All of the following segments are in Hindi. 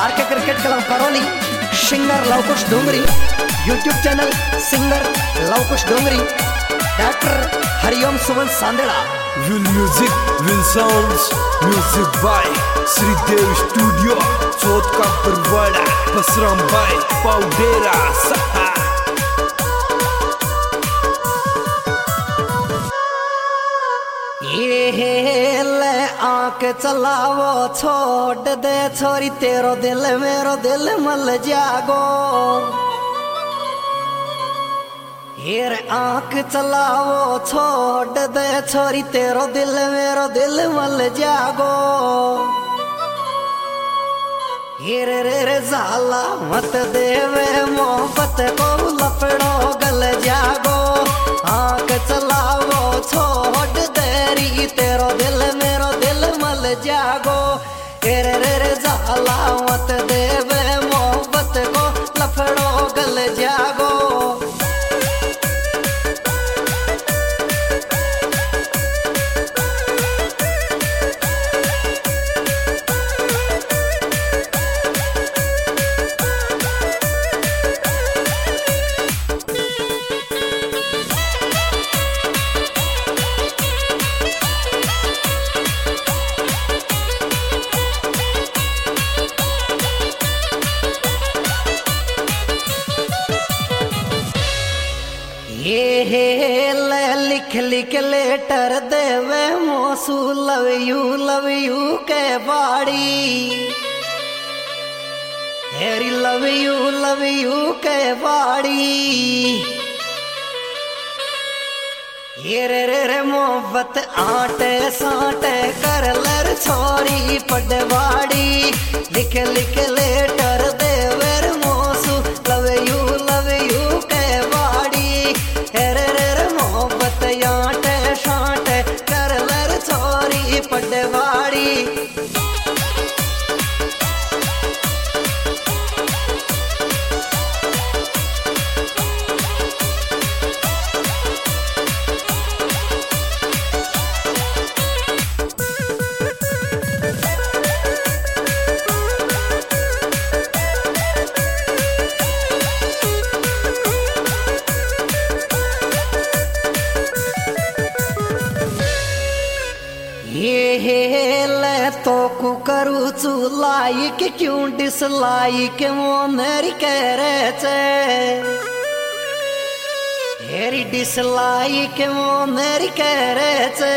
R K cricket club Karauli, singer Lavkush Dongri, YouTube channel singer Lavkush Dongri, director Hariom Suman Sandera. Will music will sounds, music by Shridev studio, Chauth Ka Parwara, Basram भाई पाउडेरा सहा। ये ले आके चलावो छोड़ दे छोरी, तेरो दिल मेरो दिल मल जागो। ये रे आंख चलावो छोड़ दे छोरी, तेरो दिल मेरो दिल मल जागो। ये रे जाला मत देवे मोहब्बत को लपड़ो गल जागो। आंख चलावो छोड़ देरी, तेरो दिल मेरो दिल मल जागो। ये रे जाला मत देवे मोहब्बत को लपड़ो गल जागो। ये ले लिख लिख लेटर देवे मोसू लव यू के बाड़ी। हेरी लव यू के बाड़ी। ये रे मोहब्बत आटे साटे कर लर छोरी पडवाड़ी। लिख लिख लेटर देवे मोसू लव यू के बाड़ी। मोहब्बत आटे साटे कर लर छोरी पडवाड़ी। ये ले तो कु करू चू लाइक क्यों डिसलाइक वो मेरी कह रहे चे। हेरी डिसलाइक वो मेरी कह रहे चे।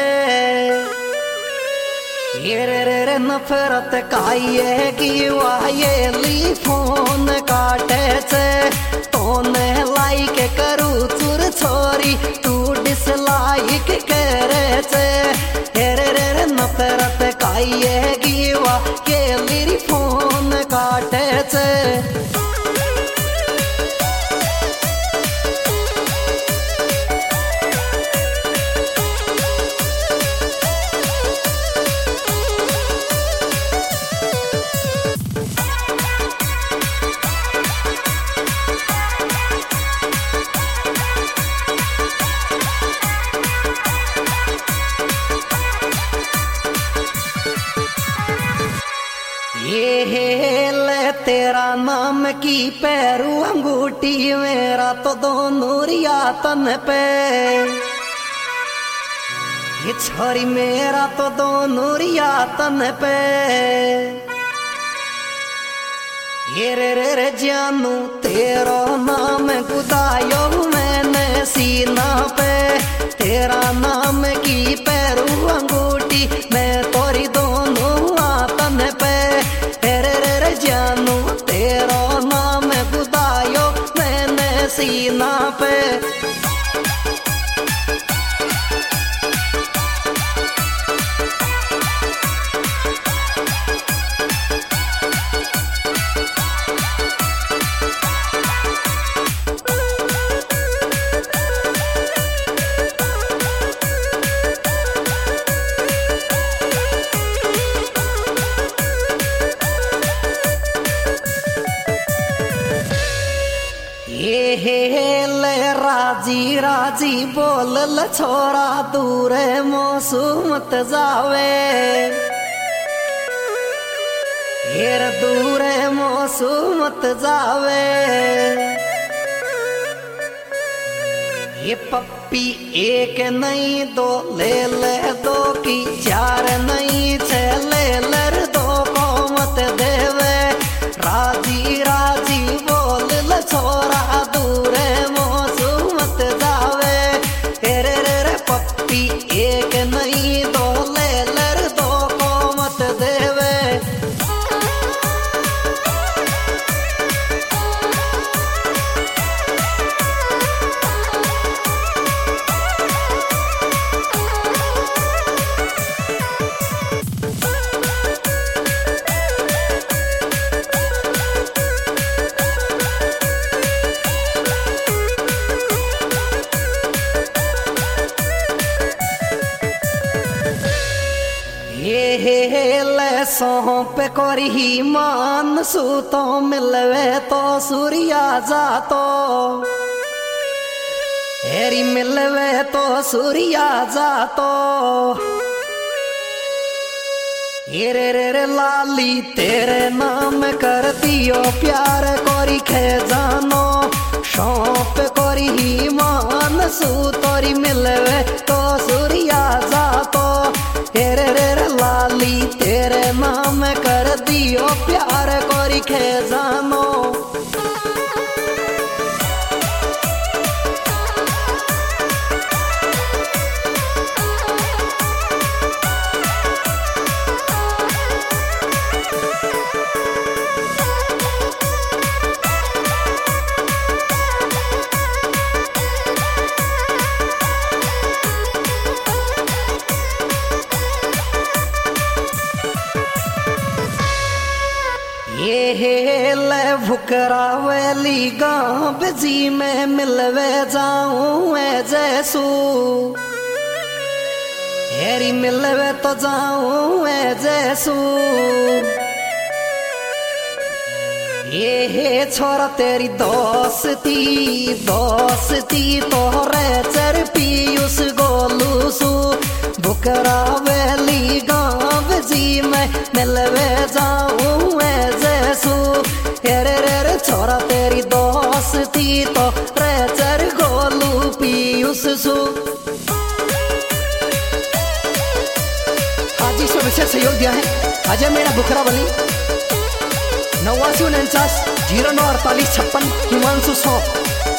ये रे नफरत काये की वाये ली फोन काटे चे। तोने लाइक करू चुर छोरी, तू डिसलाइक कह रहे चे। नफरत काये गीवा के मेरी फोन काटे चे। ये ले तेरा नाम की पैरू अंगूठी, मेरा तो दोनों रिया तन पे। ये छोरी मेरा तो दोनों रिया तन पे। ये रे जानू तेरा नाम गुदायो मैंने सीना पे। तेरा नाम की पैरू अंगूठी, मैं तोरी दोनों तन पे। जानू तेरा नाम गुदायो मैंने सीना पे। ये ले राजी राजी बोल ल छोरा, दूर मोसू मत जावे। हेर दूर मोसू मत जावे। ये पप्पी एक नहीं दो ले ले, दो की चार नहीं छह ले लर, दो को मत देवे। राजी राजी बोल ल छोरा दूर मोसू मत जावे। रे रे रे पप्पी एक नहीं दो ले लर, दो को मत देवे। ये ले सौंप कोरी मान सू तो मिलवे तो सूर्या जातो। हेरी मिलवे तो सूर्या जातो। ये रे रे रे लाली तेरे नाम कर दियो प्यार कोरी खे जानो। सौंप कोरी मान सू तोरी मिलवे तो सूर्या जातो। रे रे रे लाली तेरे नाम कर दियो प्यार कोरी खे जानो। ये ले भुकरावेली गाँव जी में मिलवे जाऊं जैसू। हेरी मिलवे तो जाऊं जैसू। ये छोरा तेरी दोस्ती दोस्ती तोरे चर पीयूष गोलू सू। भुकरावेली गाँव जी में मिलवे जाऊं जैसू। रे रे रे छोरा तेरी दोस्ती तो रे चर गोलू पीयूष सू। आज इस विषय सहयोग दिया है अजय मेरा बुखरावली 8949 094856 हिमांशु सौंप।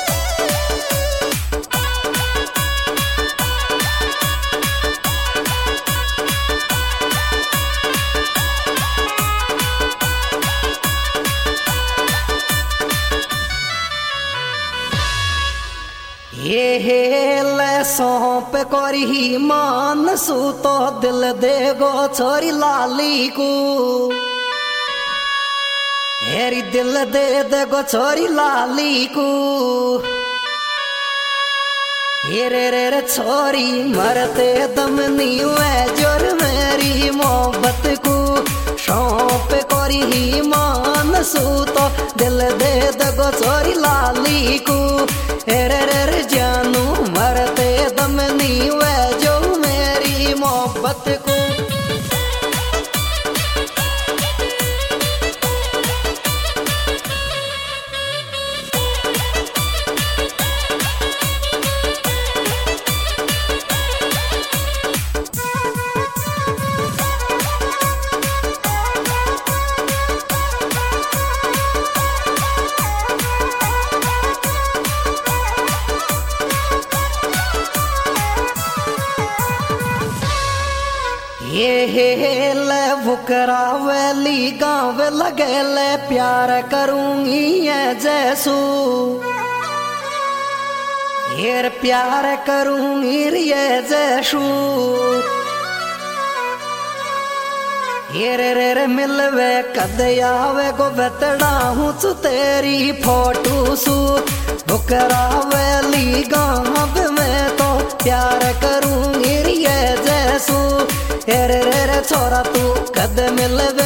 ये ले सौंप कोरी मान सू तो दिल देगो छोरी लाली को। हेरी दिल दे देगो छोरी लाली को। ये रे रे रे छोरी मरते दम नहीं है जोर मेरी मोहब्बत को। सौंप कोरी मान सू तो दिल दे देगो छोरी लाली को। रे रे रे जानू मरते दम नहीं है जो मेरी मोहब्बत को। ये ले भुकरावेली गाँव लगे ले प्यार करूंगी ये जैसू। ये प्यार करूंगी ये जैसू। ये रे रे रे मिलवे कद आवे गो बतड़ा हूँ तू तेरी फोटो सू। भुकरावेली गाँव में तो प्यार करूंगी ये जैसू। रे रे रे छोरा तू कद मिलवे